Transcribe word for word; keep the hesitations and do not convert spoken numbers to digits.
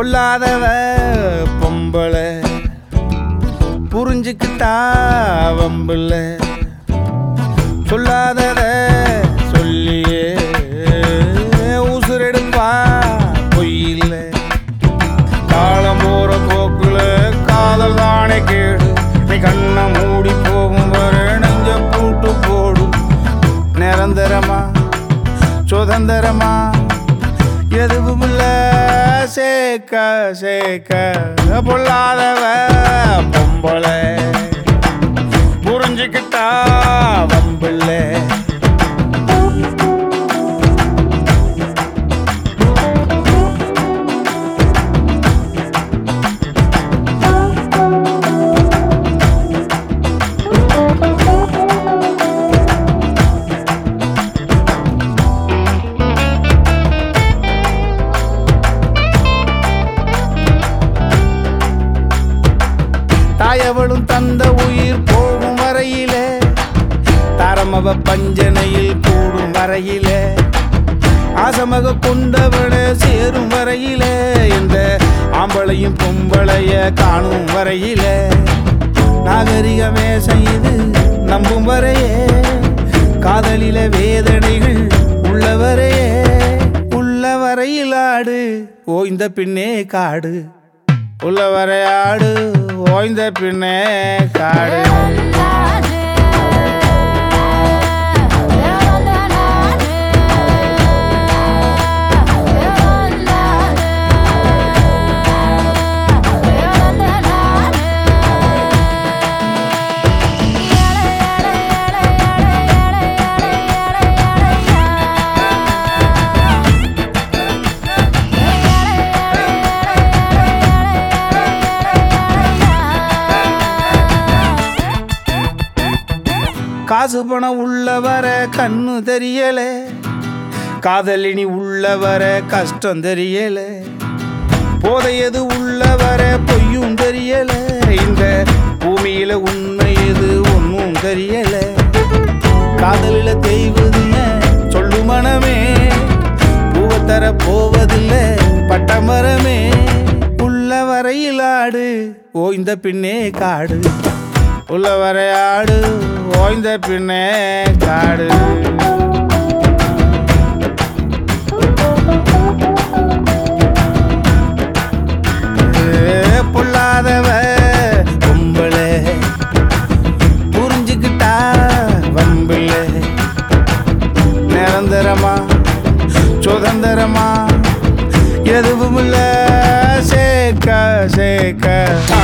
பொல்லாதவ பொம்பளை புரிஞ்சுக்கிட்டா வம்புல சொல்லாதத சொல்லியே உசுரெடுப்பா பொய்யில்ல காலம் போற போக்குல காதல் தானே கேடு நீ கண்ணை மூடி போகும் வர நெஞ்ச பூட்டு போடும் நிரந்தரமா சுதந்திரமா எதுவும் இல்ல சேக்க சேக்க பொல்லாதவ பொம்பளை புரிஞ்சுக்கிட்டா வம்பில்ல தாயவளும் தந்த உயிர் போகும் வரையிலே தரமவ பஞ்சனையில் கூடும் வரையிலே ஆசமக கொண்டவள சேரும் வரையிலே இந்த ஆம்பளையும் பொம்பளைய காணும் வரையிலே நாகரிகமே செய்து நம்பும் வரையே காதலில வேதனைகள் உள்ளவரையே உள்ள வரையில் ஆடு ஓய்ந்த பின்னே காடு உள்ள வரையாடு ஓய்ந்த பின்னே காடு காசு பணம் உள்ளவர கண்ணு தெரியல காதலினி உள்ளவர கஷ்டம் தெரியல போதையது உள்ளவர பொய்யும் தெரியல இந்த பூமியில உண்மை எது ஒன்னும் தெரியல காதலில தெய்வதில்ல சொல்லு மனமே பூவத்தர போவதில்லை பட்டமரமே உள்ள வரையில் ஆடு ஓய்ந்த பின்னே காடு உள்ள வரையாடு ஓய்ந்த பின்னே காடு பொல்லாதவ பொம்பளை புரிஞ்சுக்கிட்டா வம்பில்ல நிரந்தரமா சுதந்திரமா எதுவும் இல்ல சேக்க சேக்க